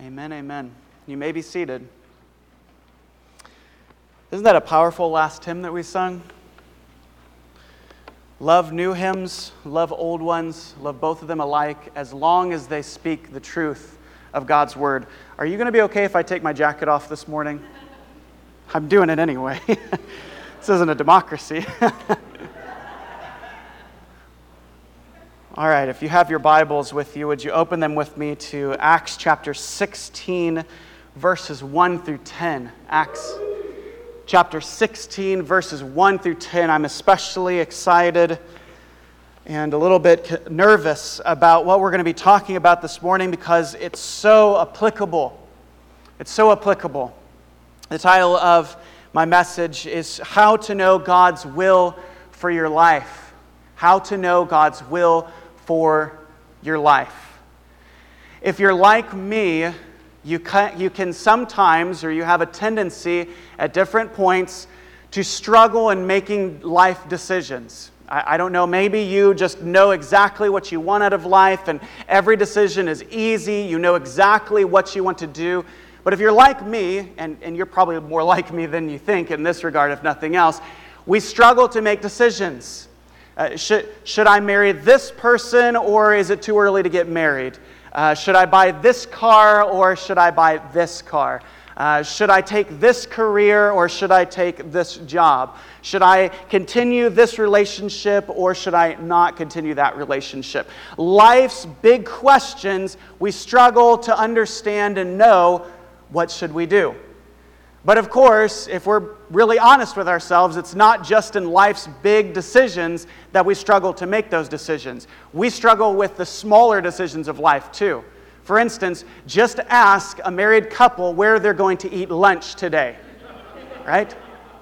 Amen, amen. You may be seated. Isn't that a powerful last hymn that we sung? Love new hymns, love old ones, love both of them alike, as long as they speak the truth of God's Word. Are you going to be okay if I take my jacket off this morning? I'm doing it anyway. This isn't a democracy. All right, if you have your Bibles with you, would you open them with me to Acts chapter 16, verses 1 through 10. Acts chapter 16, verses 1 through 10. I'm especially excited and a little bit nervous about what we're going to be talking about this morning because it's so applicable. It's so applicable. The title of my message is How to Know God's Will for Your Life. How to Know God's Will for Your Life. If you're like me, you can sometimes, or you have a tendency at different points to struggle in making life decisions. I don't know, maybe you just know exactly what you want out of life and every decision is easy, you know exactly what you want to do. But if you're like me, and you're probably more like me than you think in this regard, if nothing else, we struggle to make decisions. Should I marry this person, or is it too early to get married? Should I buy this car, or should I buy this car? Should I take this career, or should I take this job? Should I continue this relationship, or should I not continue that relationship? Life's big questions, we struggle to understand and know, what should we do? But of course, if we're really honest with ourselves, it's not just in life's big decisions that we struggle to make those decisions. We struggle with the smaller decisions of life too. For instance, just ask a married couple where they're going to eat lunch today, right?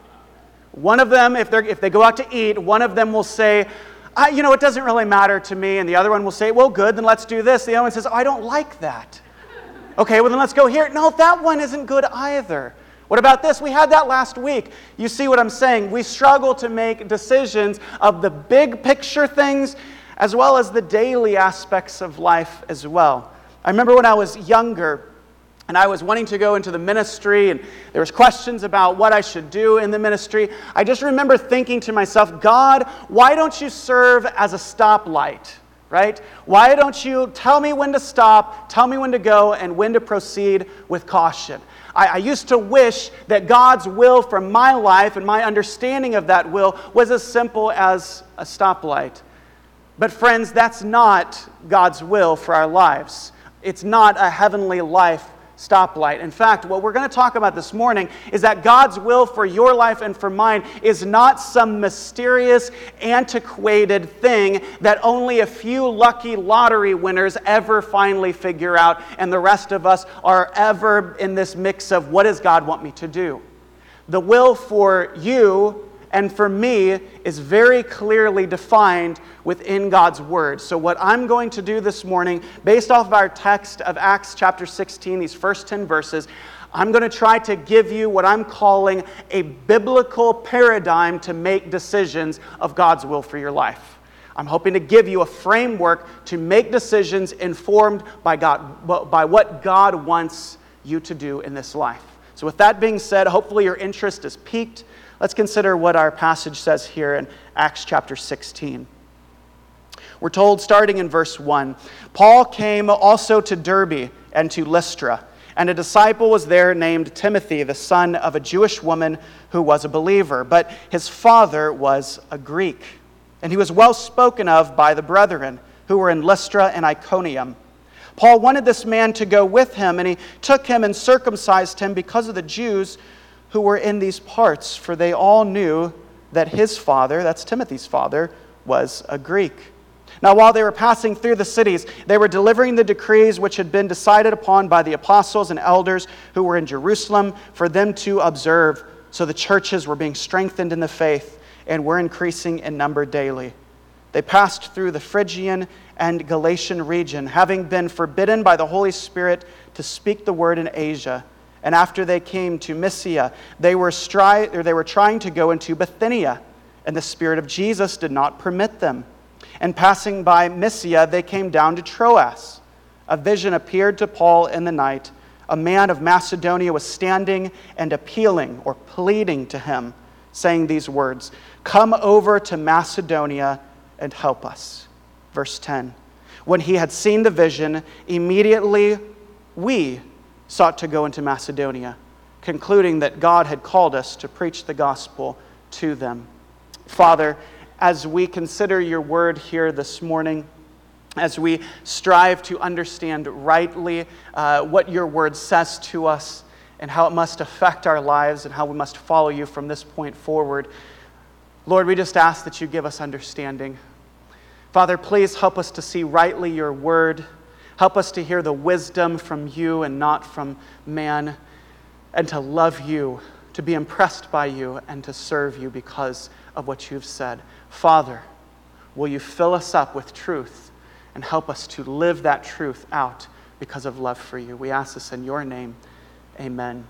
One of them, if they go out to eat, one of them will say, it doesn't really matter to me. And the other one will say, well, good, then let's do this. The other one says, I don't like that. Okay, well, then let's go here. No, that one isn't good either. What about this? We had that last week. You see what I'm saying? We struggle to make decisions of the big picture things as well as the daily aspects of life as well. I remember when I was younger and I was wanting to go into the ministry and there was questions about what I should do in the ministry. I just remember thinking to myself, God, why don't you serve as a stoplight? Right? Why don't you tell me when to stop, tell me when to go, and when to proceed with caution? I used to wish that God's will for my life and my understanding of that will was as simple as a stoplight. But friends, that's not God's will for our lives. It's not a heavenly life stoplight. In fact, what we're going to talk about this morning is that God's will for your life and for mine is not some mysterious, antiquated thing that only a few lucky lottery winners ever finally figure out, and the rest of us are ever in this mix of what does God want me to do? The will for you and for me is very clearly defined within God's Word. So what I'm going to do this morning, based off of our text of Acts chapter 16, these first 10 verses, I'm going to try to give you what I'm calling a biblical paradigm to make decisions of God's will for your life. I'm hoping to give you a framework to make decisions informed by what God wants you to do in this life. So with that being said, hopefully your interest is piqued. Let's consider what our passage says here in Acts chapter 16. We're told, starting in verse 1, Paul came also to Derbe and to Lystra, and a disciple was there named Timothy, the son of a Jewish woman who was a believer, but his father was a Greek. And he was well spoken of by the brethren who were in Lystra and Iconium. Paul wanted this man to go with him, and he took him and circumcised him because of the Jews who were in these parts, for they all knew that his father, that's Timothy's father, was a Greek. Now while they were passing through the cities, they were delivering the decrees which had been decided upon by the apostles and elders who were in Jerusalem for them to observe. So the churches were being strengthened in the faith and were increasing in number daily. They passed through the Phrygian and Galatian region, having been forbidden by the Holy Spirit to speak the word in Asia. And after they came to Mysia, they were trying to go into Bithynia, and the Spirit of Jesus did not permit them. And passing by Mysia, they came down to Troas. A vision appeared to Paul in the night. a man of Macedonia was standing and appealing or pleading to him, saying these words, "Come over to Macedonia and help us." Verse 10, when he had seen the vision, immediately we sought to go into Macedonia, concluding that God had called us to preach the gospel to them. Father, as we consider your word here this morning, as we strive to understand rightly what your word says to us and how it must affect our lives and how we must follow you from this point forward, Lord, we just ask that you give us understanding. Father, please help us to see rightly your word. Help us to hear the wisdom from you and not from man, and to love you, to be impressed by you, and to serve you because of what you've said. Father, will you fill us up with truth and help us to live that truth out because of love for you? We ask this in your name. Amen.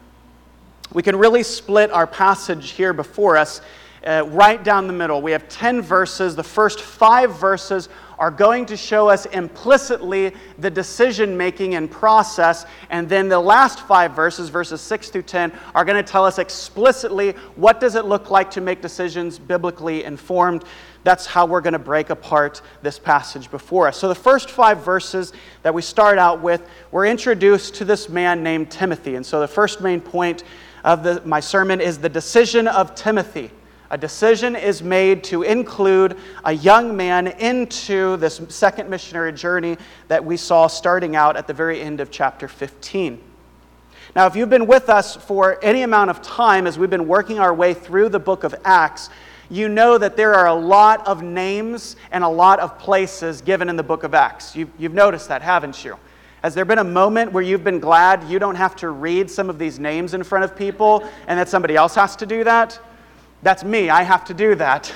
We can really split our passage here before us right down the middle. We have 10 verses. The first 5 verses are going to show us implicitly the decision-making and process, and then the last 5 verses, verses 6 through 10, are going to tell us explicitly what does it look like to make decisions biblically informed. That's how we're going to break apart this passage before us. So the first 5 verses that we start out with, we're introduced to this man named Timothy. And so the first main point of my sermon is the decision of Timothy. A decision is made to include a young man into this second missionary journey that we saw starting out at the very end of chapter 15. Now, if you've been with us for any amount of time as we've been working our way through the book of Acts, you know that there are a lot of names and a lot of places given in the book of Acts. You've noticed that, haven't you? Has there been a moment where you've been glad you don't have to read some of these names in front of people and that somebody else has to do that? That's me. I have to do that.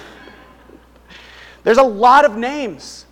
There's a lot of names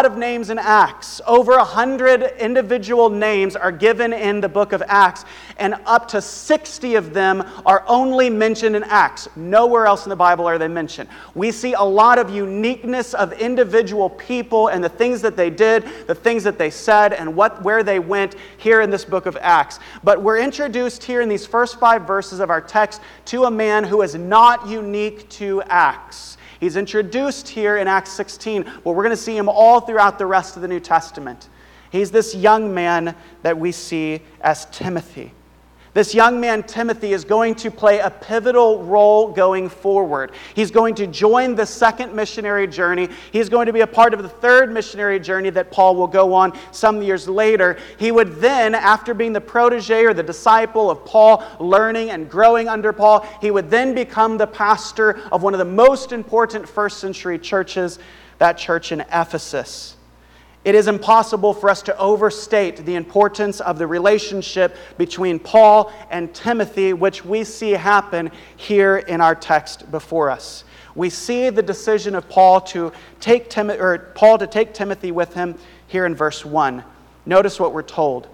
in Acts. Over 100 individual names are given in the book of Acts, and up to 60 of them are only mentioned in Acts. Nowhere else in the Bible are they mentioned. We see a lot of uniqueness of individual people and the things that they did, the things that they said, and where they went here in this book of Acts. But we're introduced here in these first 5 verses of our text to a man who is not unique to Acts. He's introduced here in Acts 16, but we're going to see him all throughout the rest of the New Testament. He's this young man that we see as Timothy. This young man, Timothy, is going to play a pivotal role going forward. He's going to join the second missionary journey. He's going to be a part of the third missionary journey that Paul will go on some years later. He would then, after being the protege or the disciple of Paul, learning and growing under Paul, he would then become the pastor of one of the most important first century churches, that church in Ephesus. It is impossible for us to overstate the importance of the relationship between Paul and Timothy, which we see happen here in our text before us. We see the decision of Paul to take Timothy with him here in verse 1. Notice what we're told.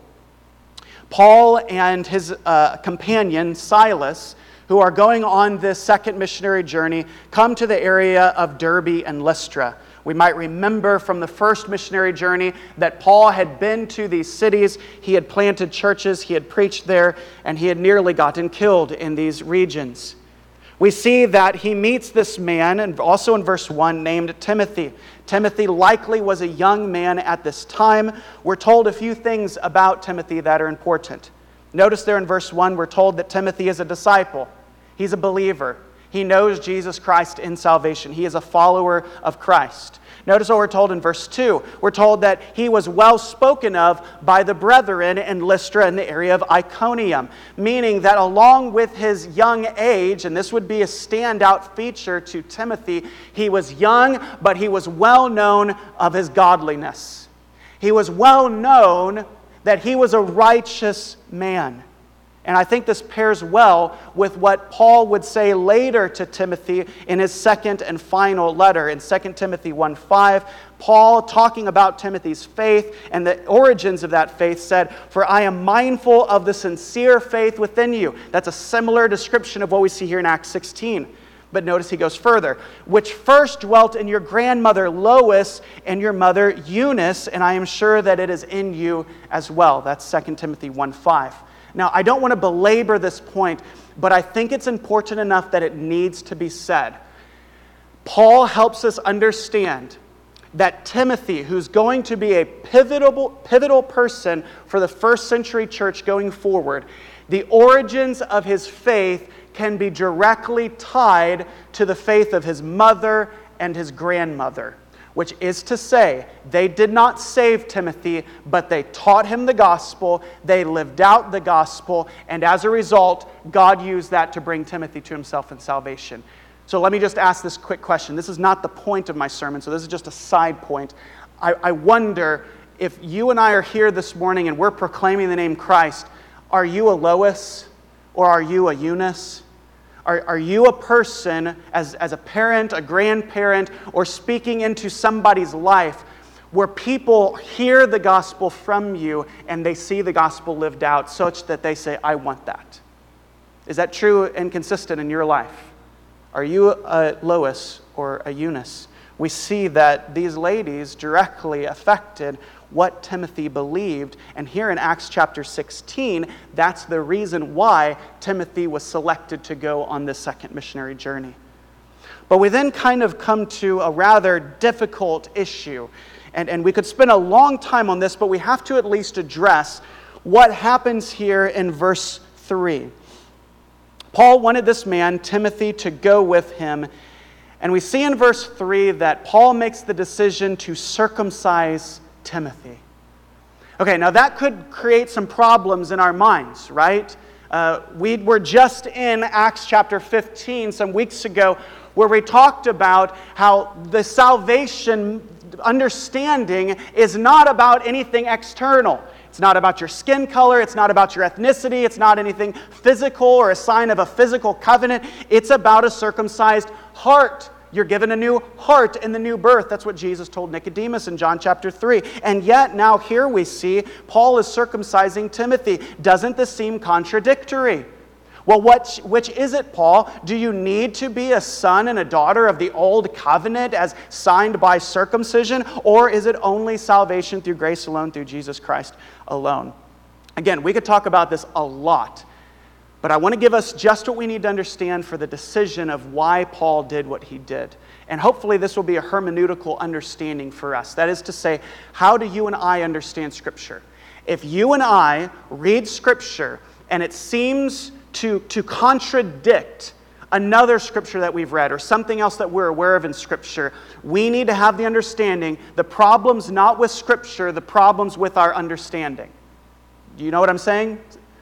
Paul and his companion, Silas, who are going on this second missionary journey, come to the area of Derbe and Lystra. We might remember from the first missionary journey that Paul had been to these cities, he had planted churches, he had preached there, and he had nearly gotten killed in these regions. We see that he meets this man, and also in verse 1, named Timothy. Timothy likely was a young man at this time. We're told a few things about Timothy that are important. Notice there in verse 1, we're told that Timothy is a disciple. He's a believer. He knows Jesus Christ in salvation. He is a follower of Christ. Notice what we're told in verse 2. We're told that he was well spoken of by the brethren in Lystra in the area of Iconium, meaning that along with his young age, and this would be a standout feature to Timothy, he was young, but he was well known of his godliness. He was well known that he was a righteous man. And I think this pairs well with what Paul would say later to Timothy in his second and final letter. In 2 Timothy 1:5, Paul, talking about Timothy's faith and the origins of that faith, said, "For I am mindful of the sincere faith within you." That's a similar description of what we see here in Acts 16. But notice he goes further, "which first dwelt in your grandmother Lois and your mother Eunice, and I am sure that it is in you as well." That's 2 Timothy 1:5. Now, I don't want to belabor this point, but I think it's important enough that it needs to be said. Paul helps us understand that Timothy, who's going to be a pivotal person for the first century church going forward, the origins of his faith can be directly tied to the faith of his mother and his grandmother, which is to say, they did not save Timothy, but they taught him the gospel, they lived out the gospel, and as a result, God used that to bring Timothy to himself in salvation. So let me just ask this quick question. This is not the point of my sermon, so this is just a side point. I wonder if you and I are here this morning and we're proclaiming the name Christ, are you a Lois or are you a Eunice? Are you a person, as a parent, a grandparent, or speaking into somebody's life where people hear the gospel from you and they see the gospel lived out such that they say, I want that? Is that true and consistent in your life? Are you a Lois or a Eunice? We see that these ladies directly affected what Timothy believed. And here in Acts chapter 16, that's the reason why Timothy was selected to go on this second missionary journey. But we then kind of come to a rather difficult issue. And we could spend a long time on this, but we have to at least address what happens here in verse 3. Paul wanted this man, Timothy, to go with him. And we see in verse 3 that Paul makes the decision to circumcise Timothy. Okay, now that could create some problems in our minds, right? We were just in Acts chapter 15 some weeks ago where we talked about how the salvation understanding is not about anything external. It's not about your skin color. It's not about your ethnicity. It's not anything physical or a sign of a physical covenant. It's about a circumcised heart. You're given a new heart in the new birth. That's what Jesus told Nicodemus in John chapter 3. And yet now here we see Paul is circumcising Timothy. Doesn't this seem contradictory? Well, which is it, Paul? Do you need to be a son and a daughter of the old covenant as signed by circumcision? Or is it only salvation through grace alone, through Jesus Christ alone? Again, we could talk about this a lot. But I want to give us just what we need to understand for the decision of why Paul did what he did. And hopefully this will be a hermeneutical understanding for us. That is to say, how do you and I understand Scripture? If you and I read Scripture and it seems to contradict another Scripture that we've read or something else that we're aware of in Scripture, we need to have the understanding the problem's not with Scripture, the problem's with our understanding. Do you know what I'm saying?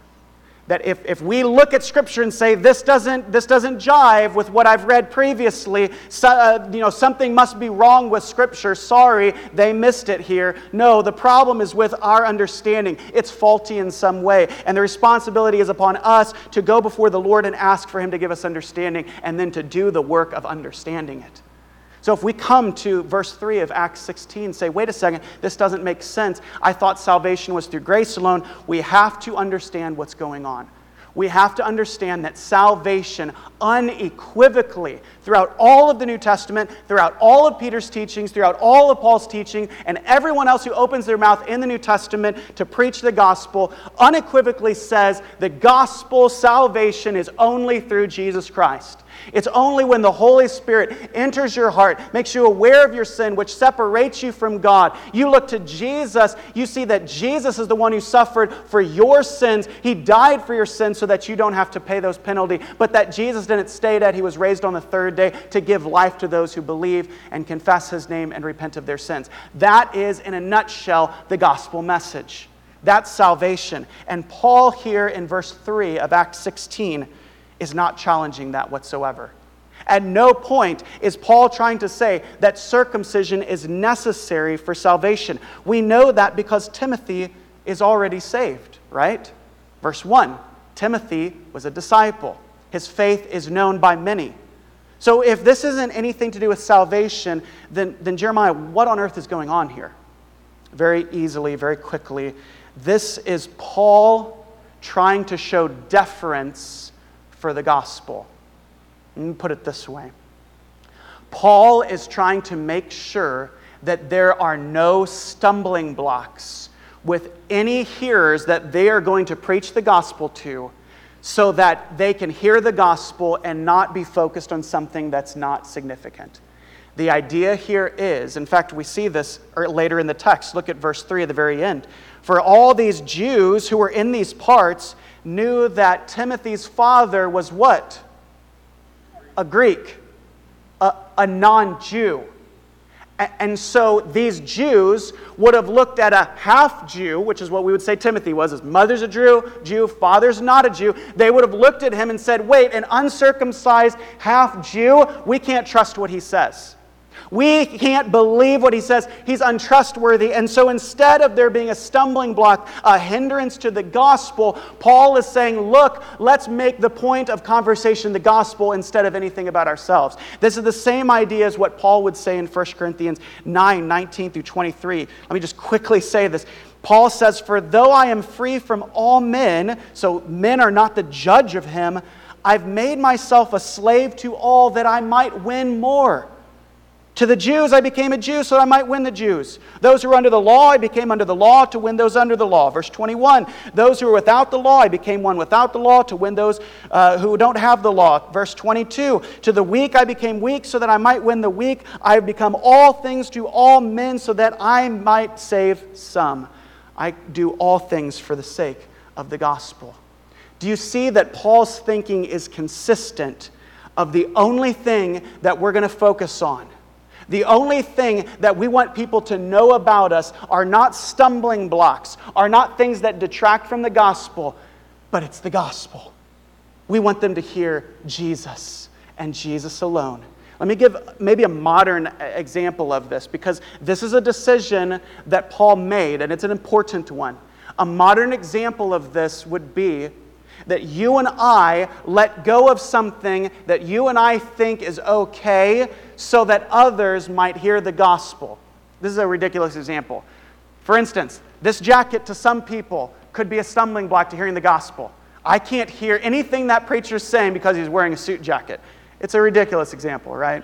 That if we look at Scripture and say, this doesn't jive with what I've read previously, something must be wrong with Scripture. Sorry, they missed it here. No, the problem is with our understanding. It's faulty in some way. And the responsibility is upon us to go before the Lord and ask for Him to give us understanding and then to do the work of understanding it. So if we come to verse 3 of Acts 16 and say, wait a second, this doesn't make sense. I thought salvation was through grace alone. We have to understand what's going on. We have to understand that salvation unequivocally throughout all of the New Testament, throughout all of Peter's teachings, throughout all of Paul's teaching, and everyone else who opens their mouth in the New Testament to preach the gospel, unequivocally says the gospel salvation is only through Jesus Christ. It's only when the Holy Spirit enters your heart, makes you aware of your sin, which separates you from God. You look to Jesus, you see that Jesus is the one who suffered for your sins. He died for your sins so that you don't have to pay those penalties, but that Jesus didn't stay dead. He was raised on the third day to give life to those who believe and confess His name and repent of their sins. That is, in a nutshell, the gospel message. That's salvation. And Paul here in verse 3 of Acts 16 is not challenging that whatsoever. At no point is Paul trying to say that circumcision is necessary for salvation. We know that because Timothy is already saved, right? Verse 1, Timothy was a disciple. His faith is known by many. So if this isn't anything to do with salvation, then Jeremiah, what on earth is going on here? Very easily, very quickly, this is Paul trying to show deference for the gospel. Let me put it this way. Paul is trying to make sure that there are no stumbling blocks with any hearers that they are going to preach the gospel to, so that they can hear the gospel and not be focused on something that's not significant. The idea here is, in fact, we see this later in the text. Look at verse 3 at the very end. For all these Jews who were in these parts knew that Timothy's father was what? A Greek, a non-Jew. And so these Jews would have looked at a half-Jew, which is what we would say Timothy was. His mother's a Jew, father's not a Jew. They would have looked at him and said, wait, an uncircumcised half-Jew, we can't trust what he says. We can't believe what he says. He's untrustworthy. And so instead of there being a stumbling block, a hindrance to the gospel, Paul is saying, look, let's make the point of conversation the gospel instead of anything about ourselves. This is the same idea as what Paul would say in 1 Corinthians 9, 19 through 23. Let me just quickly say this. Paul says, for though I am free from all men, so men are not the judge of him, I've made myself a slave to all that I might win more. To the Jews I became a Jew so that I might win the Jews. Those who were under the law I became under the law to win those under the law. Verse 21, those who were without the law I became one without the law to win those who don't have the law. Verse 22, to the weak I became weak so that I might win the weak. I have become all things to all men so that I might save some. I do all things for the sake of the gospel. Do you see that Paul's thinking is consistent of the only thing that we're going to focus on? The only thing that we want people to know about us are not stumbling blocks, are not things that detract from the gospel, but it's the gospel. We want them to hear Jesus and Jesus alone. Let me give maybe a modern example of this, because this is a decision that Paul made, and it's an important one. A modern example of this would be that you and I let go of something that you and I think is okay so that others might hear the gospel. This is a ridiculous example. For instance, this jacket to some people could be a stumbling block to hearing the gospel. I can't hear anything that preacher's saying because he's wearing a suit jacket. It's a ridiculous example, right?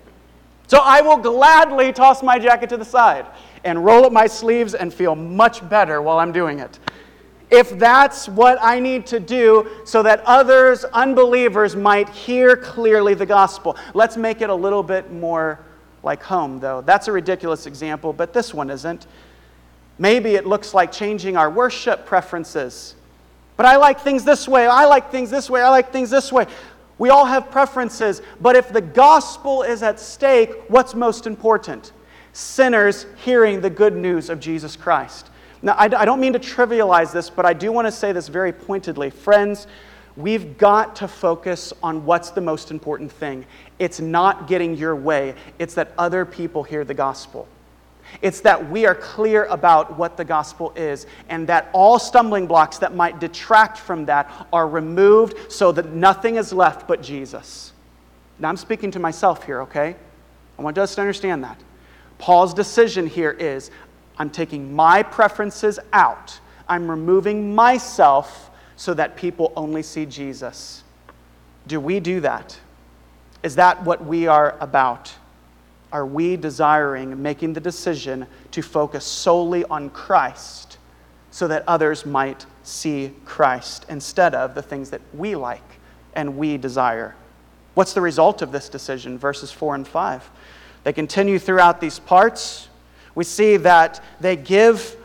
So I will gladly toss my jacket to the side and roll up my sleeves and feel much better while I'm doing it. If that's what I need to do so that others, unbelievers, might hear clearly the gospel. Let's make it a little bit more like home, though. That's a ridiculous example, but this one isn't. Maybe it looks like changing our worship preferences. But I like things this way, I like things this way, I like things this way. We all have preferences, but if the gospel is at stake, what's most important? Sinners hearing the good news of Jesus Christ. Now, I don't mean to trivialize this, but I do want to say this very pointedly. Friends, we've got to focus on what's the most important thing. It's not getting your way. It's that other people hear the gospel. It's that we are clear about what the gospel is, and that all stumbling blocks that might detract from that are removed so that nothing is left but Jesus. Now, I'm speaking to myself here, okay? I want us to understand that. Paul's decision here is, I'm taking my preferences out. I'm removing myself so that people only see Jesus. Do we do that? Is that what we are about? Are we desiring, making the decision to focus solely on Christ so that others might see Christ instead of the things that we like and we desire? What's the result of this decision? Verses 4 and 5. They continue throughout these parts. We see that they give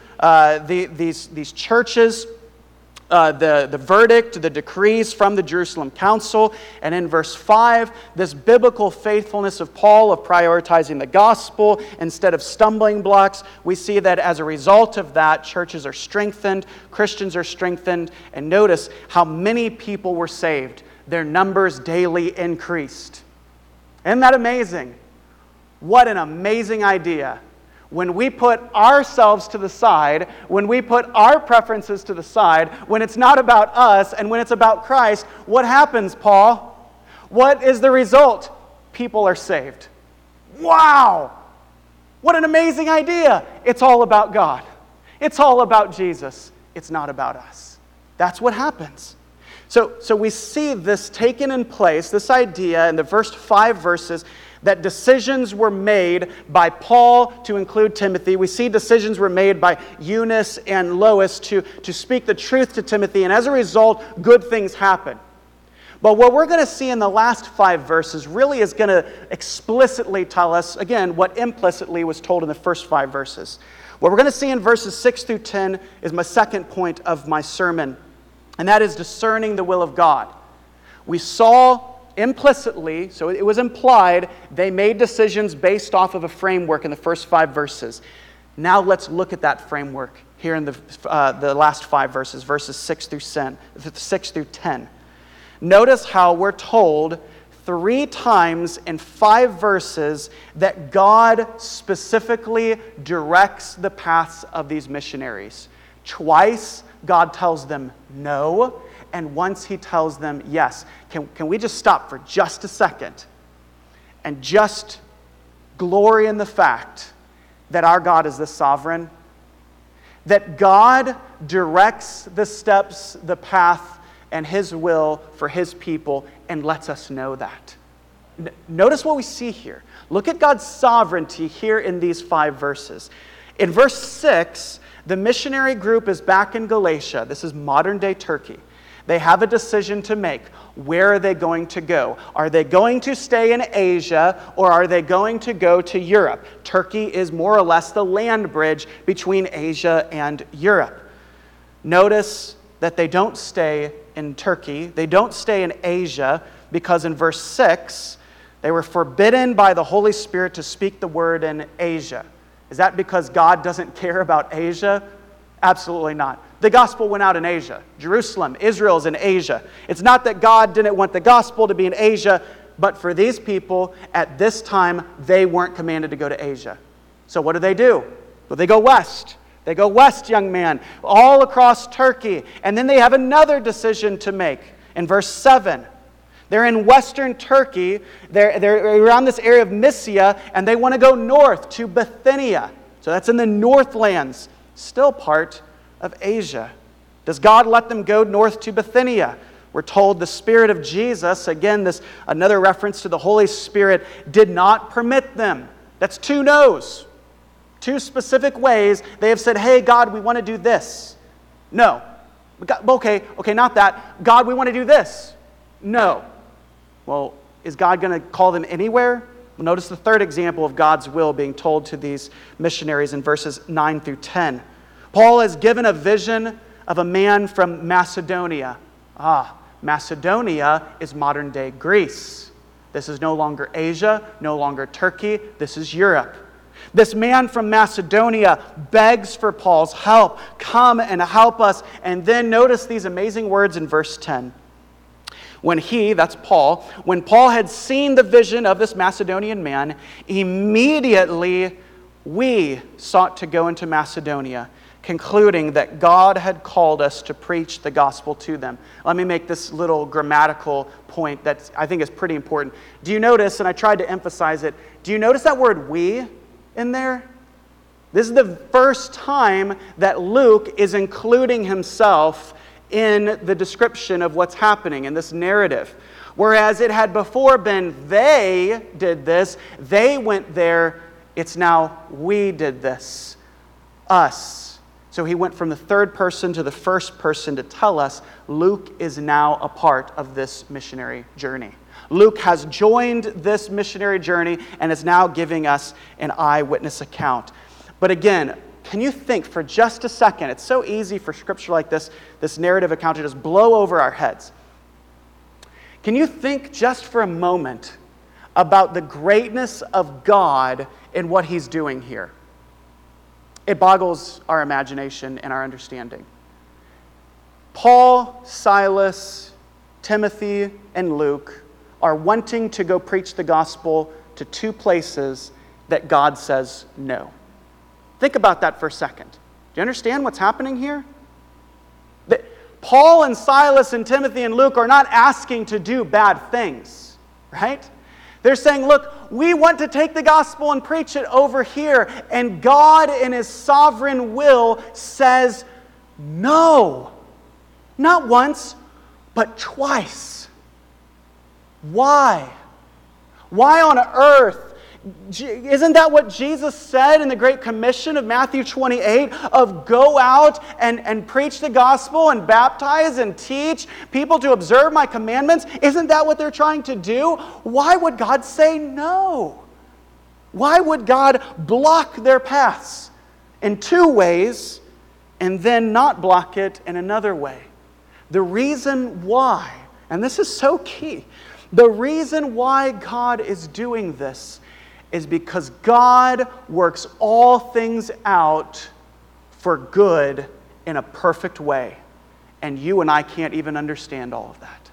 these churches the verdict, the decrees from the Jerusalem Council. And in verse 5, this biblical faithfulness of Paul of prioritizing the gospel instead of stumbling blocks, we see that as a result of that, churches are strengthened, Christians are strengthened, and notice how many people were saved. Their numbers daily increased. Isn't that amazing? What an amazing idea. When we put ourselves to the side, when we put our preferences to the side, when it's not about us and when it's about Christ, what happens, Paul? What is the result? People are saved. Wow! What an amazing idea. It's all about God. It's all about Jesus. It's not about us. That's what happens. So we see this taken in place, this idea in the first 5 verses, That decisions were made by Paul to include Timothy. We see decisions were made by Eunice and Lois to speak the truth to Timothy, and as a result, good things happen. But what we're going to see in the last 5 verses really is going to explicitly tell us, again, what implicitly was told in the first 5 verses. What we're going to see in verses 6 through 10 is my second point of my sermon, and that is discerning the will of God. We saw implicitly, so it was implied, they made decisions based off of a framework in the first 5 verses. Now let's look at that framework here in the last 5 verses, verses 6 through 10. Notice how we're told 3 times in 5 verses that God specifically directs the paths of these missionaries. Twice, God tells them no, and once he tells them yes. Can we just stop for just a second and just glory in the fact that our God is the sovereign? That God directs the steps, the path, and his will for his people, and lets us know that. Notice what we see here. Look at God's sovereignty here in these 5 verses. In verse 6, the missionary group is back in Galatia. This is modern-day Turkey. They have a decision to make. Where are they going to go? Are they going to stay in Asia, or are they going to go to Europe? Turkey is more or less the land bridge between Asia and Europe. Notice that they don't stay in Turkey. They don't stay in Asia because in verse 6, they were forbidden by the Holy Spirit to speak the word in Asia. Is that because God doesn't care about Asia? Absolutely not. The gospel went out in Asia. Jerusalem, Israel's in Asia. It's not that God didn't want the gospel to be in Asia, but for these people, at this time, they weren't commanded to go to Asia. So what do? Well, they go west. They go west, young man, all across Turkey. And then they have another decision to make. In verse 7, they're in western Turkey. They're around this area of Mysia, and they want to go north to Bithynia. So that's in the Northlands, still part of Asia. Does God let them go north to Bithynia? We're told the Spirit of Jesus, again, this another reference to the Holy Spirit, did not permit them. That's 2 no's. 2 specific ways they have said, hey, God, we want to do this. No. Okay, not that. God, we want to do this. No. Well, is God going to call them anywhere? Well, notice the third example of God's will being told to these missionaries in verses 9 through 10. Paul is given a vision of a man from Macedonia. Macedonia is modern-day Greece. This is no longer Asia, no longer Turkey. This is Europe. This man from Macedonia begs for Paul's help. Come and help us. And then notice these amazing words in verse 10. When Paul had seen the vision of this Macedonian man, immediately we sought to go into Macedonia, concluding that God had called us to preach the gospel to them. Let me make this little grammatical point that I think is pretty important. Do you notice, and I tried to emphasize it, do you notice that word we in there? This is the first time that Luke is including himself in the description of what's happening in this narrative. Whereas it had before been they did this, they went there, it's now we did this, us. So he went from the third person to the first person to tell us Luke is now a part of this missionary journey. Luke has joined this missionary journey and is now giving us an eyewitness account. But again, can you think for just a second, it's so easy for scripture like this narrative account to just blow over our heads. Can you think just for a moment about the greatness of God in what he's doing here? It boggles our imagination and our understanding. Paul, Silas, Timothy, and Luke are wanting to go preach the gospel to 2 places that God says no. Think about that for a second. Do you understand what's happening here? That Paul and Silas and Timothy and Luke are not asking to do bad things, right? They're saying, look, we want to take the gospel and preach it over here. And God in his sovereign will says no. Not once, but twice. Why? Why on earth? Isn't that what Jesus said in the Great Commission of Matthew 28 of go out and preach the gospel and baptize and teach people to observe my commandments? Isn't that what they're trying to do? Why would God say no? Why would God block their paths in two ways and then not block it in another way? The reason why, and this is so key, the reason why God is doing this is because God works all things out for good in a perfect way. And you and I can't even understand all of that.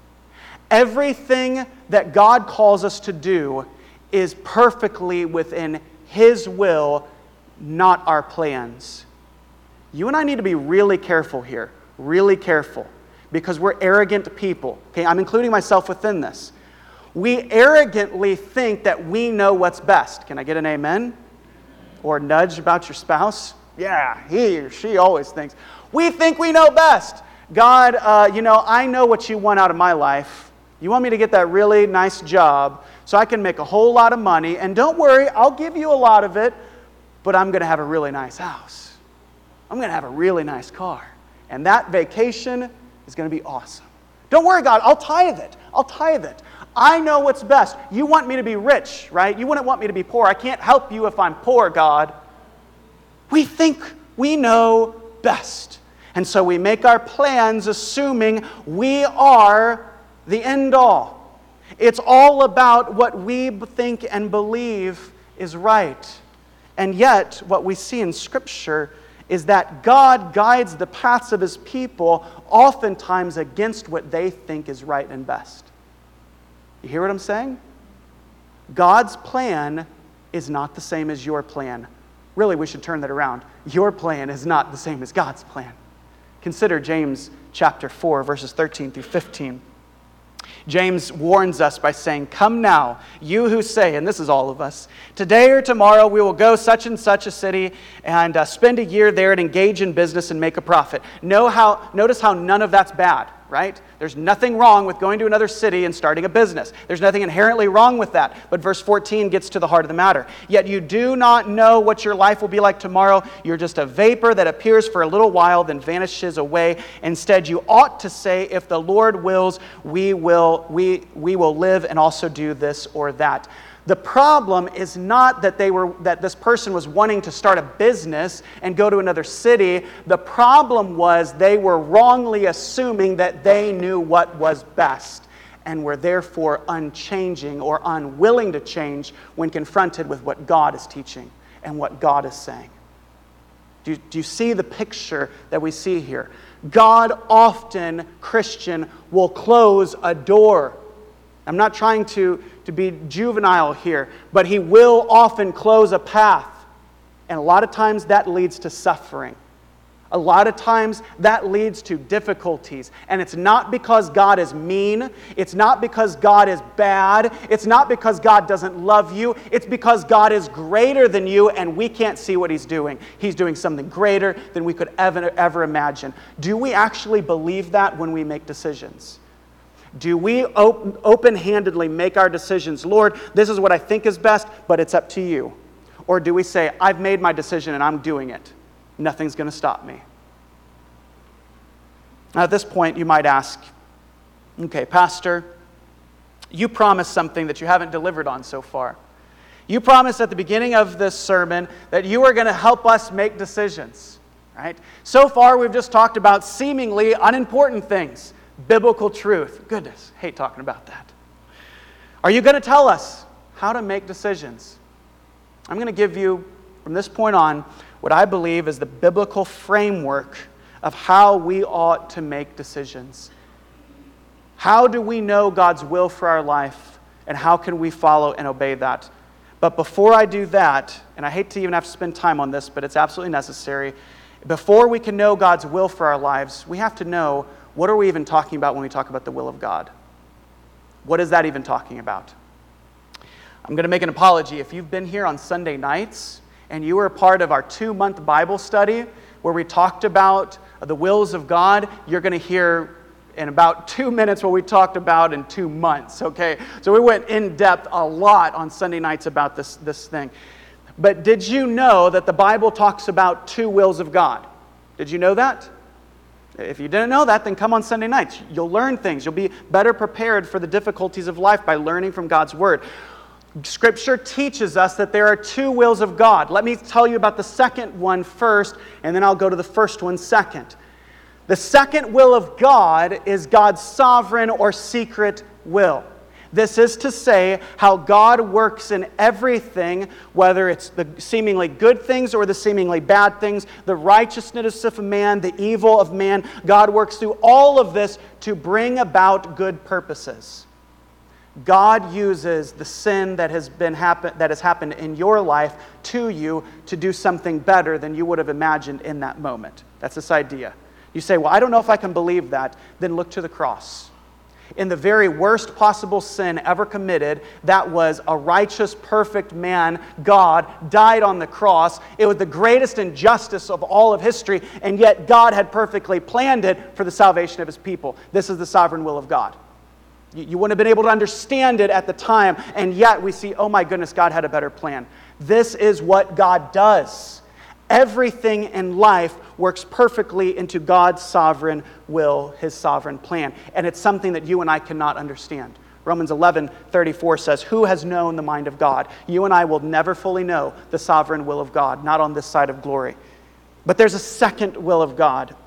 Everything that God calls us to do is perfectly within His will, not our plans. You and I need to be really careful here, really careful, because we're arrogant people. Okay, I'm including myself within this. We arrogantly think that we know what's best. Can I get an amen? Or nudge about your spouse? Yeah, he or she always thinks. We think we know best. God, I know what you want out of my life. You want me to get that really nice job so I can make a whole lot of money. And don't worry, I'll give you a lot of it, but I'm going to have a really nice house. I'm going to have a really nice car. And that vacation is going to be awesome. Don't worry, God, I'll tithe it. I'll tithe it. I know what's best. You want me to be rich, right? You wouldn't want me to be poor. I can't help you if I'm poor, God. We think we know best. And so we make our plans assuming we are the end all. It's all about what we think and believe is right. And yet, what we see in Scripture is that God guides the paths of His people oftentimes against what they think is right and best. You hear what I'm saying? God's plan is not the same as your plan. Really, we should turn that around. Your plan is not the same as God's plan. Consider James chapter 4, verses 13 through 15. James warns us by saying, "Come now, you who say," and this is all of us, "today or tomorrow we will go such and such a city and spend a year there and engage in business and make a profit." Notice how none of that's bad, right? There's nothing wrong with going to another city and starting a business. There's nothing inherently wrong with that. But verse 14 gets to the heart of the matter. "Yet you do not know what your life will be like tomorrow. You're just a vapor that appears for a little while, then vanishes away. Instead, you ought to say, if the Lord wills, we will live and also do this or that." The problem is not that this person was wanting to start a business and go to another city. The problem was they were wrongly assuming that they knew what was best and were therefore unchanging or unwilling to change when confronted with what God is teaching and what God is saying. Do you see the picture that we see here? God often, Christian, will close a door. I'm not trying to be juvenile here, but He will often close a path. And a lot of times that leads to suffering. A lot of times that leads to difficulties. And it's not because God is mean. It's not because God is bad. It's not because God doesn't love you. It's because God is greater than you and we can't see what He's doing. He's doing something greater than we could ever imagine. Do we actually believe that when we make decisions? Do we open-handedly make our decisions? Lord, this is what I think is best, but it's up to you. Or do we say, I've made my decision and I'm doing it. Nothing's going to stop me. Now, at this point, you might ask, okay, Pastor, you promised something that you haven't delivered on so far. You promised at the beginning of this sermon that you were going to help us make decisions, right? So far, we've just talked about seemingly unimportant things. Biblical truth. Goodness, hate talking about that. Are you going to tell us how to make decisions? I'm going to give you, from this point on, what I believe is the biblical framework of how we ought to make decisions. How do we know God's will for our life, and how can we follow and obey that? But before I do that, and I hate to even have to spend time on this, but it's absolutely necessary, before we can know God's will for our lives, we have to know, what are we even talking about when we talk about the will of God? What is that even talking about? I'm going to make an apology. If you've been here on Sunday nights and you were a part of our 2-month Bible study where we talked about the wills of God, you're going to hear in about 2 minutes what we talked about in 2 months, okay? So we went in depth a lot on Sunday nights about this thing. But did you know that the Bible talks about 2 wills of God? Did you know that? If you didn't know that, then come on Sunday nights. You'll learn things. You'll be better prepared for the difficulties of life by learning from God's Word. Scripture teaches us that there are 2 wills of God. Let me tell you about the second one first, and then I'll go to the first one second. The second will of God is God's sovereign or secret will. This is to say how God works in everything, whether it's the seemingly good things or the seemingly bad things, the righteousness of man, the evil of man. God works through all of this to bring about good purposes. God uses the sin that has happened in your life to you to do something better than you would have imagined in that moment. That's this idea. You say, well, I don't know if I can believe that. Then look to the cross. In the very worst possible sin ever committed, that was a righteous, perfect man, God, died on the cross. It was the greatest injustice of all of history, and yet God had perfectly planned it for the salvation of His people. This is the sovereign will of God. You wouldn't have been able to understand it at the time, and yet we see, oh my goodness, God had a better plan. This is what God does. Everything in life works perfectly into God's sovereign will, His sovereign plan. And it's something that you and I cannot understand. Romans 11:34 says, who has known the mind of God? You and I will never fully know the sovereign will of God, not on this side of glory. But there's a second will of God.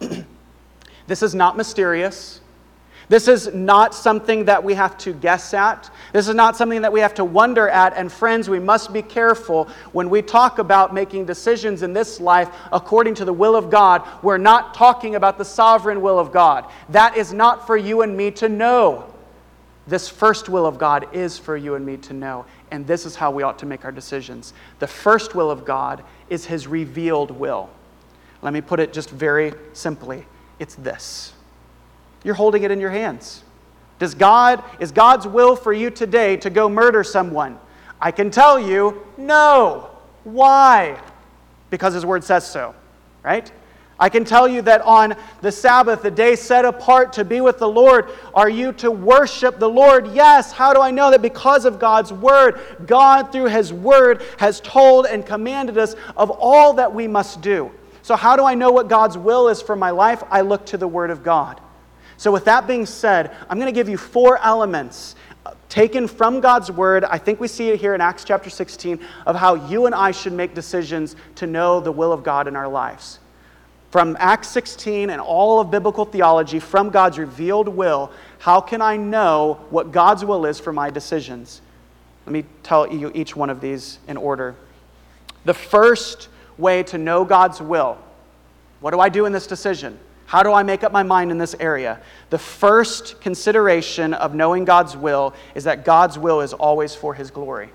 This is not mysterious. This is not something that we have to guess at. This is not something that we have to wonder at. And friends, we must be careful when we talk about making decisions in this life according to the will of God. We're not talking about the sovereign will of God. That is not for you and me to know. This first will of God is for you and me to know. And this is how we ought to make our decisions. The first will of God is His revealed will. Let me put it just very simply. It's this. You're holding it in your hands. Is God's will for you today to go murder someone? I can tell you, no. Why? Because His Word says so, right? I can tell you that on the Sabbath, the day set apart to be with the Lord, are you to worship the Lord? Yes. How do I know that? Because of God's Word. God, through His Word, has told and commanded us of all that we must do. So how do I know what God's will is for my life? I look to the Word of God. So with that being said, I'm going to give you 4 elements taken from God's Word. I think we see it here in Acts chapter 16 of how you and I should make decisions to know the will of God in our lives. From Acts 16 and all of biblical theology, from God's revealed will, how can I know what God's will is for my decisions? Let me tell you each one of these in order. The first way to know God's will, what do I do in this decision? How do I make up my mind in this area? The first consideration of knowing God's will is that God's will is always for His glory.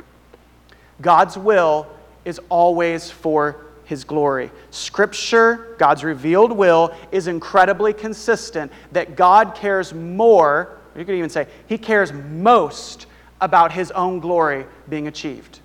God's will is always for His glory. Scripture, God's revealed will, is incredibly consistent that God cares more, you could even say He cares most about His own glory being achieved.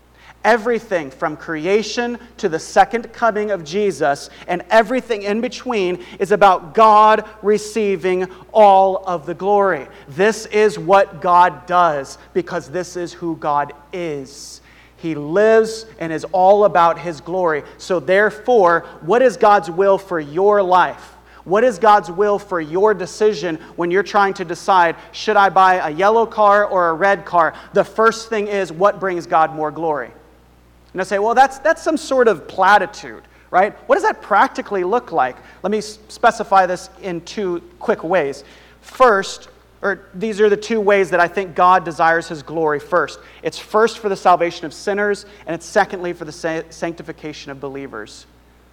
Everything from creation to the second coming of Jesus and everything in between is about God receiving all of the glory. This is what God does because this is who God is. He lives and is all about His glory. So therefore, what is God's will for your life? What is God's will for your decision when you're trying to decide, should I buy a yellow car or a red car? The first thing is, what brings God more glory? And I say, well, that's some sort of platitude, right? What does that practically look like? Let me specify this in 2 quick ways. First, these are the 2 ways that I think God desires His glory first. It's first for the salvation of sinners, and it's secondly for the sanctification of believers.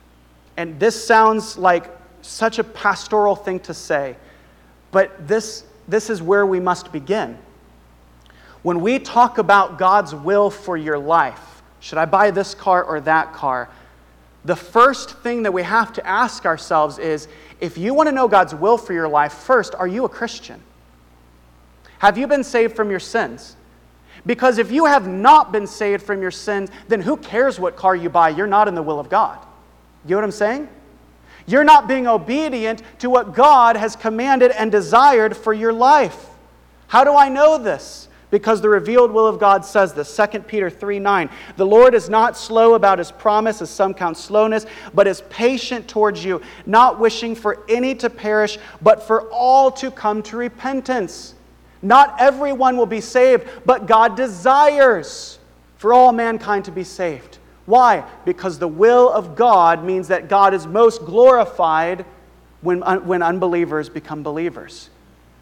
And this sounds like such a pastoral thing to say, but this is where we must begin. When we talk about God's will for your life, should I buy this car or that car? The first thing that we have to ask ourselves is, if you want to know God's will for your life, first, are you a Christian? Have you been saved from your sins? Because if you have not been saved from your sins, then who cares what car you buy? You're not in the will of God. You know what I'm saying? You're not being obedient to what God has commanded and desired for your life. How do I know this? Because the revealed will of God says this. 2 Peter 3:9. The Lord is not slow about his promise, as some count slowness, but is patient towards you, not wishing for any to perish, but for all to come to repentance. Not everyone will be saved, but God desires for all mankind to be saved. Why? Because the will of God means that God is most glorified when unbelievers become believers.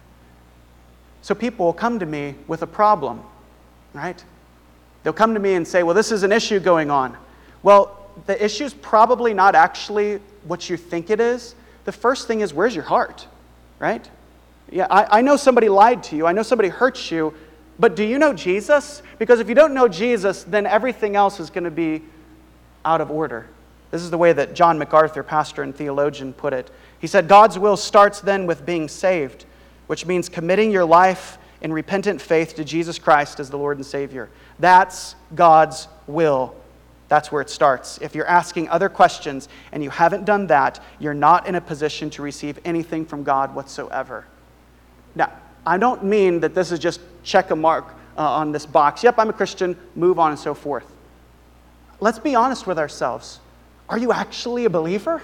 So people will come to me with a problem, right? They'll come to me and say, well, this is an issue going on. Well, the issue's probably not actually what you think it is. The first thing is, where's your heart, right? Yeah, I know somebody lied to you. I know somebody hurt you. But do you know Jesus? Because if you don't know Jesus, then everything else is going to be out of order. This is the way that John MacArthur, pastor and theologian, put it. He said, God's will starts then with being saved, which means committing your life in repentant faith to Jesus Christ as the Lord and Savior. That's God's will. That's where it starts. If you're asking other questions and you haven't done that, you're not in a position to receive anything from God whatsoever. Now, I don't mean that this is just check a mark on this box. Yep, I'm a Christian, move on and so forth. Let's be honest with ourselves. Are you actually a believer?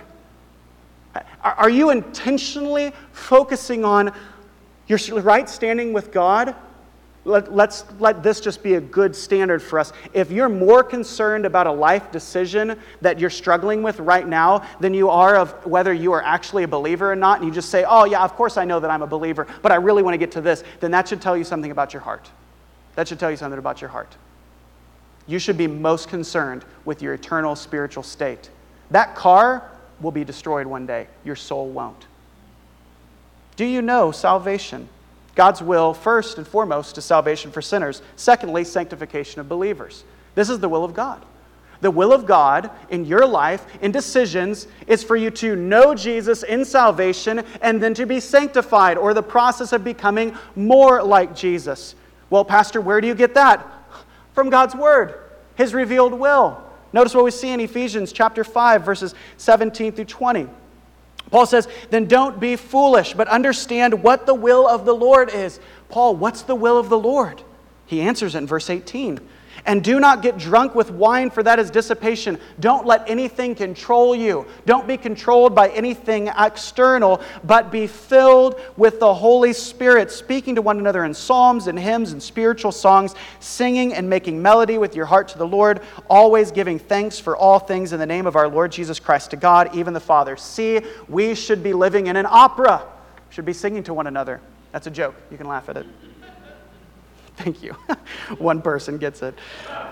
Are you intentionally focusing on your right standing with God? Let's let this just be a good standard for us. If you're more concerned about a life decision that you're struggling with right now than you are of whether you are actually a believer or not, and you just say, oh yeah, of course I know that I'm a believer, but I really want to get to this, then that should tell you something about your heart. That should tell you something about your heart. You should be most concerned with your eternal spiritual state. That car will be destroyed one day. Your soul won't. Do you know salvation? God's will, first and foremost, is salvation for sinners. Secondly, sanctification of believers. This is the will of God. The will of God in your life, in decisions, is for you to know Jesus in salvation and then to be sanctified, or the process of becoming more like Jesus. Well, Pastor, where do you get that? From God's Word, His revealed will. Notice what we see in Ephesians chapter 5, verses 17 through 20. Paul says, then don't be foolish, but understand what the will of the Lord is. Paul, what's the will of the Lord? He answers it in verse 18. And do not get drunk with wine, for that is dissipation. Don't let anything control you. Don't be controlled by anything external, but be filled with the Holy Spirit, speaking to one another in psalms and hymns and spiritual songs, singing and making melody with your heart to the Lord, always giving thanks for all things in the name of our Lord Jesus Christ to God, even the Father. See, we should be living in an opera. We should be singing to one another. That's a joke. You can laugh at it. Thank you. One person gets it.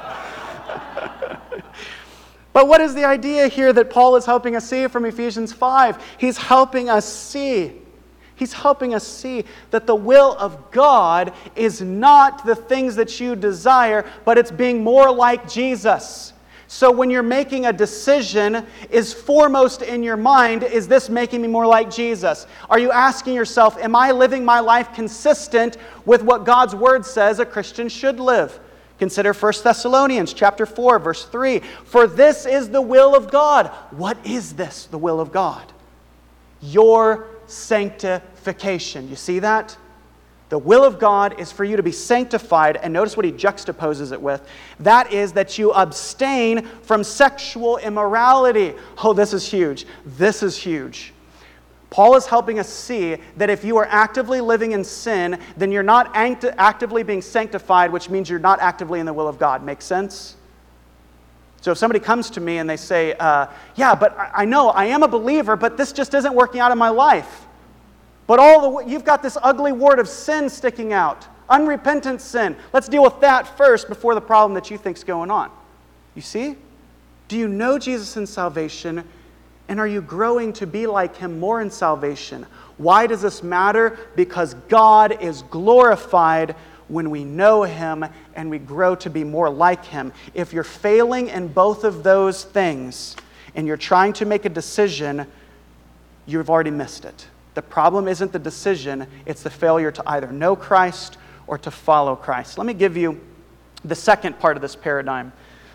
But what is the idea here that Paul is helping us see from Ephesians 5? He's helping us see that the will of God is not the things that you desire, but it's being more like Jesus. So when you're making a decision, is foremost in your mind, is this making me more like Jesus? Are you asking yourself, am I living my life consistent with what God's Word says a Christian should live? Consider 1 Thessalonians chapter 4, verse 3. For this is the will of God. What is this, the will of God? Your sanctification. You see that? The will of God is for you to be sanctified, and notice what he juxtaposes it with. That is that you abstain from sexual immorality. Oh, this is huge. This is huge. Paul is helping us see that if you are actively living in sin, then you're not actively being sanctified, which means you're not actively in the will of God. Make sense? So if somebody comes to me and they say, yeah, but I know I am a believer, but this just isn't working out in my life. But you've got this ugly wart of sin sticking out. Unrepentant sin. Let's deal with that first before the problem that you think's going on. You see? Do you know Jesus in salvation? And are you growing to be like Him more in salvation? Why does this matter? Because God is glorified when we know Him and we grow to be more like Him. If you're failing in both of those things and you're trying to make a decision, you've already missed it. The problem isn't the decision, it's the failure to either know Christ or to follow Christ. Let me give you the second part of this paradigm.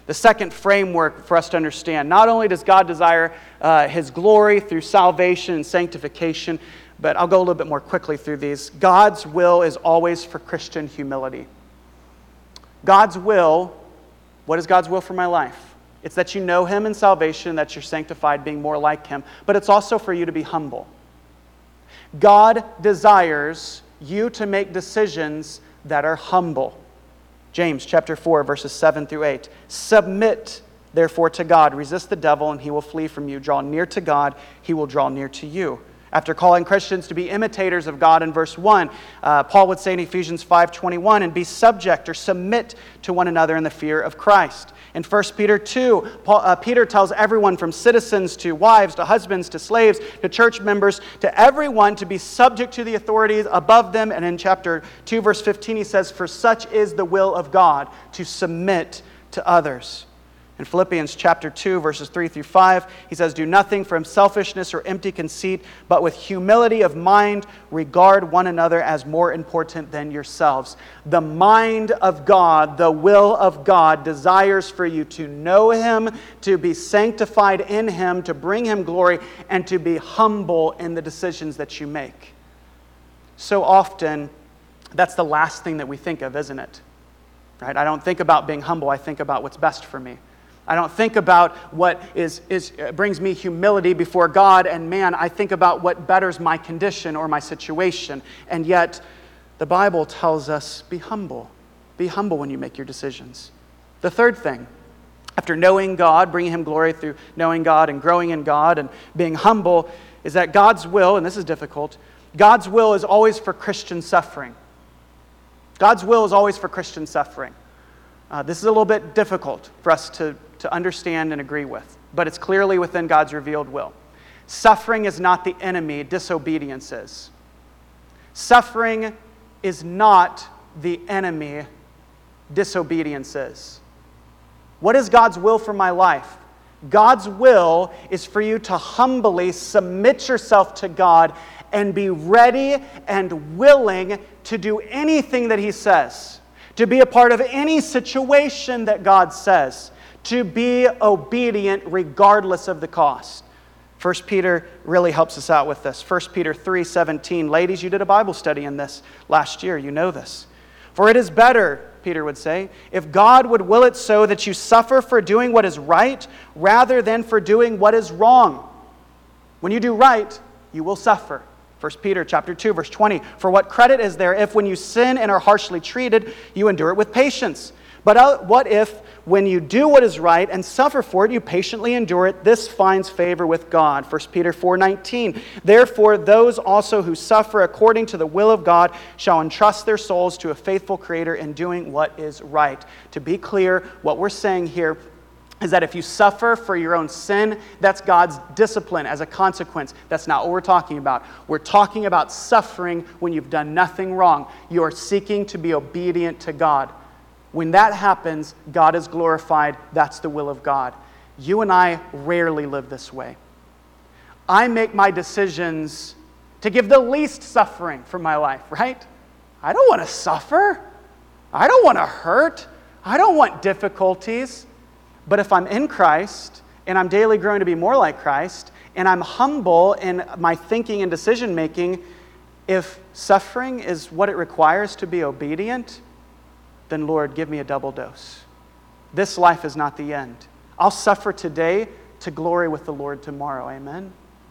The second framework for us to understand, not only does God desire His glory through salvation and sanctification, but I'll go a little bit more quickly through these. God's will is always for Christian humility. God's will, what is God's will for my life? It's that you know Him in salvation, that you're sanctified, being more like Him, but it's also for you to be humble. God desires you to make decisions that are humble. James chapter 4, verses 7 through 8. Submit, therefore, to God. Resist the devil, and he will flee from you. Draw near to God, He will draw near to you. After calling Christians to be imitators of God in verse 1, Paul would say in Ephesians 5:21, and be subject or submit to one another in the fear of Christ. In 1 Peter 2, Peter tells everyone from citizens to wives, to husbands, to slaves, to church members, to everyone to be subject to the authorities above them. And in chapter 2, verse 15, he says, for such is the will of God, to submit to others. In Philippians chapter 2, verses 3 through 5, he says, do nothing from selfishness or empty conceit, but with humility of mind, regard one another as more important than yourselves. The mind of God, the will of God, desires for you to know Him, to be sanctified in Him, to bring Him glory, and to be humble in the decisions that you make. So often, that's the last thing that we think of, isn't it? Right? I don't think about being humble, I think about what's best for me. I don't think about what brings me humility before God and man. I think about what betters my condition or my situation. And yet, the Bible tells us, be humble. Be humble when you make your decisions. The third thing, after knowing God, bringing Him glory through knowing God and growing in God and being humble, is that God's will, and this is difficult, God's will is always for Christian suffering. God's will is always for Christian suffering. This is a little bit difficult for us to understand and agree with, but it's clearly within God's revealed will. Suffering is not the enemy, disobedience is. Suffering is not the enemy, disobedience is. What is God's will for my life? God's will is for you to humbly submit yourself to God and be ready and willing to do anything that He says, to be a part of any situation that God says, to be obedient regardless of the cost. 1 Peter really helps us out with this. 1 Peter 3:17. Ladies, you did a Bible study in this last year. You know this. For it is better, Peter would say, if God would will it so that you suffer for doing what is right rather than for doing what is wrong. When you do right, you will suffer. 1 Peter chapter 2, verse 20. For what credit is there if when you sin and are harshly treated, you endure it with patience? But what if when you do what is right and suffer for it, you patiently endure it? This finds favor with God. 1 Peter 4:19. Therefore, those also who suffer according to the will of God shall entrust their souls to a faithful Creator in doing what is right. To be clear, what we're saying here is that if you suffer for your own sin, that's God's discipline as a consequence. That's not what we're talking about. We're talking about suffering when you've done nothing wrong. You are seeking to be obedient to God. When that happens, God is glorified. That's the will of God. You and I rarely live this way. I make my decisions to give the least suffering for my life, right? I don't want to suffer. I don't want to hurt. I don't want difficulties. But if I'm in Christ and I'm daily growing to be more like Christ and I'm humble in my thinking and decision making, if suffering is what it requires to be obedient, then Lord, give me a double dose. This life is not the end. I'll suffer today to glory with the Lord tomorrow. Amen?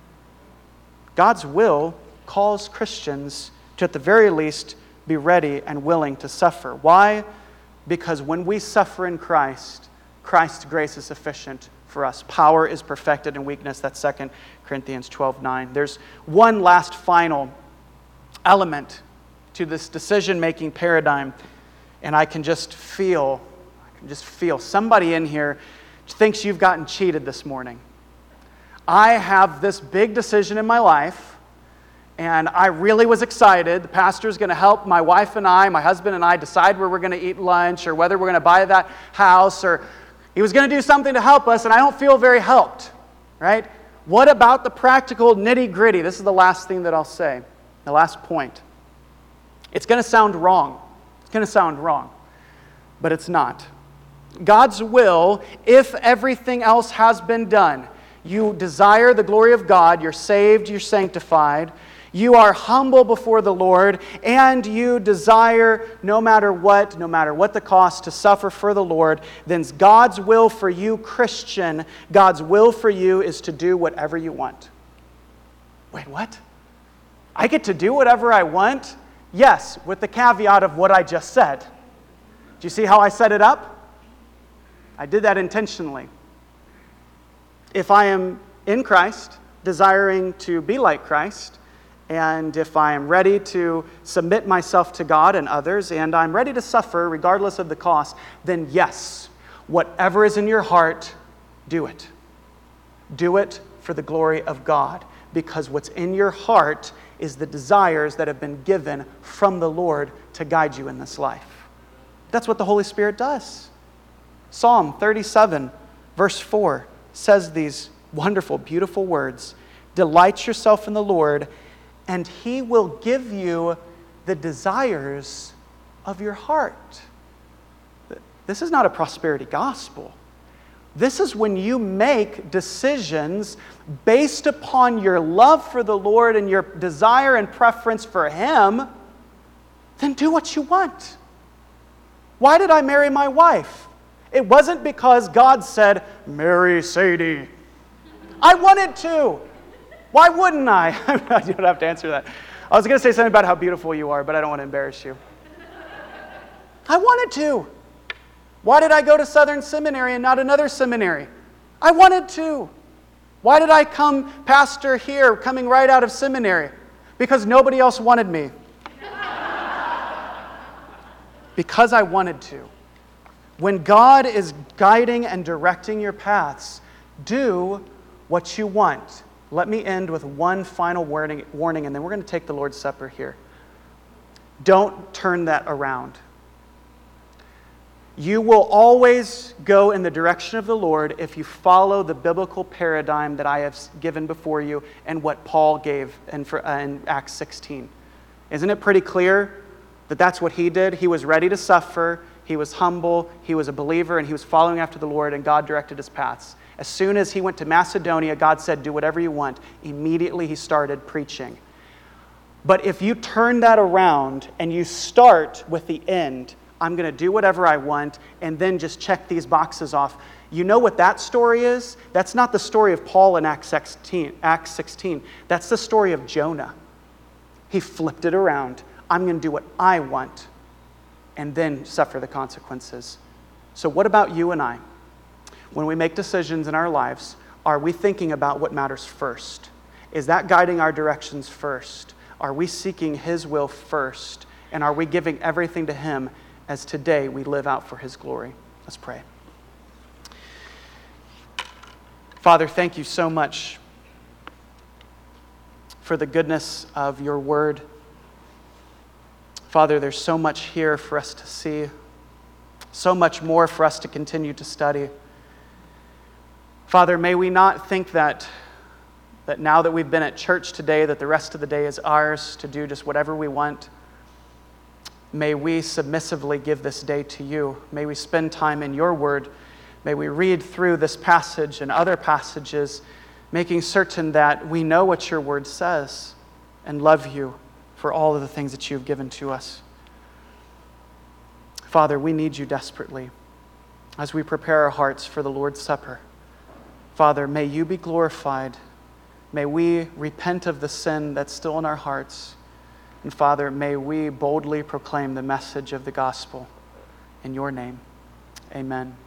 God's will calls Christians to at the very least be ready and willing to suffer. Why? Because when we suffer in Christ, Christ's grace is sufficient for us. Power is perfected in weakness. That's 2 Corinthians 12:9. There's one last final element to this decision-making paradigm, and I can just feel somebody in here thinks you've gotten cheated this morning. I have this big decision in my life, and I really was excited. The pastor's going to help my wife and I, my husband and I, decide where we're going to eat lunch or whether we're going to buy that house, or he was going to do something to help us, and I don't feel very helped, right? What about the practical nitty-gritty? This is the last thing that I'll say, the last point. It's going to sound wrong. It's going to sound wrong, but it's not. God's will, if everything else has been done. You desire the glory of God, you're saved, you're sanctified, you are humble before the Lord, and you desire, no matter what the cost, to suffer for the Lord, then God's will for you, Christian, God's will for you is to do whatever you want. Wait, what? I get to do whatever I want? Yes, with the caveat of what I just said. Do you see how I set it up? I did that intentionally. If I am in Christ, desiring to be like Christ, and if I am ready to submit myself to God and others, and I'm ready to suffer regardless of the cost, then yes, whatever is in your heart, do it. Do it for the glory of God, because what's in your heart is the desires that have been given from the Lord to guide you in this life. That's what the Holy Spirit does. Psalm 37, verse 4 says these wonderful, beautiful words. Delight yourself in the Lord, and He will give you the desires of your heart. This is not a prosperity gospel. This is when you make decisions based upon your love for the Lord and your desire and preference for Him, then do what you want. Why did I marry my wife? It wasn't because God said, marry Sadie. I wanted to. Why wouldn't I? You don't have to answer that. I was going to say something about how beautiful you are, but I don't want to embarrass you. I wanted to. Why did I go to Southern Seminary and not another seminary? I wanted to. Why did I come pastor here, coming right out of seminary? Because nobody else wanted me. Because I wanted to. When God is guiding and directing your paths, do what you want. Let me end with one final warning, and then we're going to take the Lord's Supper here. Don't turn that around. You will always go in the direction of the Lord if you follow the biblical paradigm that I have given before you and what Paul gave in Acts 16. Isn't it pretty clear that that's what he did? He was ready to suffer, he was humble, he was a believer, and he was following after the Lord, and God directed his paths. As soon as he went to Macedonia, God said, do whatever you want. Immediately he started preaching. But if you turn that around and you start with the end, I'm going to do whatever I want, and then just check these boxes off. You know what that story is? That's not the story of Paul in Acts 16. That's the story of Jonah. He flipped it around. I'm going to do what I want, and then suffer the consequences. So what about you and I? When we make decisions in our lives, are we thinking about what matters first? Is that guiding our directions first? Are we seeking His will first? And are we giving everything to Him as today we live out for His glory? Let's pray. Father, thank you so much for the goodness of your word. Father, there's so much here for us to see, so much more for us to continue to study. Father, may we not think that now that we've been at church today, that the rest of the day is ours to do just whatever we want. May we submissively give this day to you. May we spend time in your word. May we read through this passage and other passages, making certain that we know what your word says and love you for all of the things that you've given to us. Father, we need you desperately as we prepare our hearts for the Lord's Supper. Father, may you be glorified. May we repent of the sin that's still in our hearts. And Father, may we boldly proclaim the message of the gospel. In your name, amen.